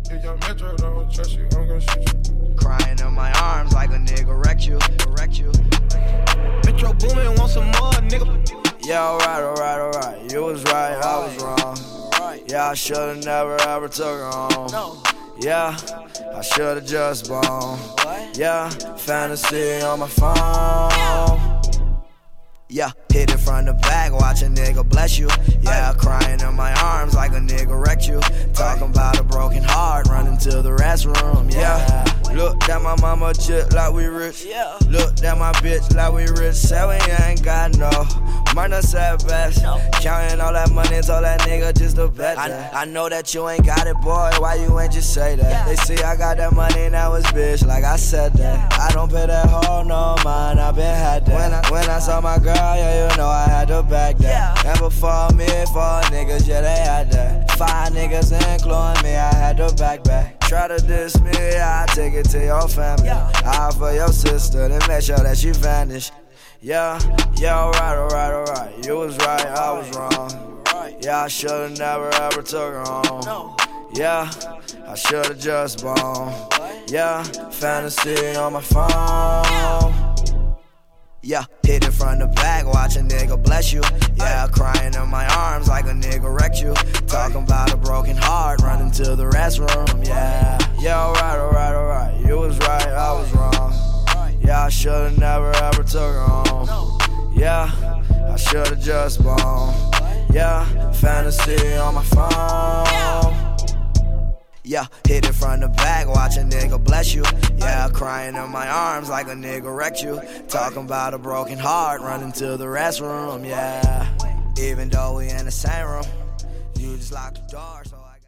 If your metro don't trust you, I'm gon' shoot you. Crying in my arms like a nigga wrecked you. Metro Boomin want some more, nigga. Yeah, alright. You was right, I was wrong. Yeah, I should've never ever took her home. Yeah, I should've just blown. Yeah, fantasy on my phone. Yeah, hit it from the back, watch a nigga bless you. Yeah, crying in my arms like a nigga wrecked you. Talking about a broken heart, running to the restroom. Yeah, look at my mama just like we rich. Look at my bitch like we rich. Say we ain't got no money, said best. Counting all that money, told that nigga just to bet that. I know that you ain't got it, boy, why you ain't just say that? They see I got that money, now it's bitch, like I said that. I don't pay that hoe no mind, I been had that. When I saw my girl, yeah, you know I had to back that. And before me, 4 niggas, yeah, they had that. 5 niggas including me, I had to back. Try to diss me, I take it to your family. I for your sister, then make sure that she vanished. Yeah, alright. You was right, I was wrong. Yeah, I should've never ever took her home. Yeah, I should've just blown. Yeah, fantasy on my phone. Yeah, hit it from the back, watch a nigga bless you. Yeah, crying in my arms like a nigga wrecked you. Talking about a broken heart, running to the restroom. Yeah, alright. You was right, I was wrong. Yeah, I should've never ever took her home. Yeah, I should've just blown. Yeah, fantasy on my phone. Yeah, hit it from the back, watch a nigga bless you. Yeah, crying in my arms like a nigga wrecked you. Talking about a broken heart, running to the restroom. Yeah, even though we in the same room, you just lock the doors.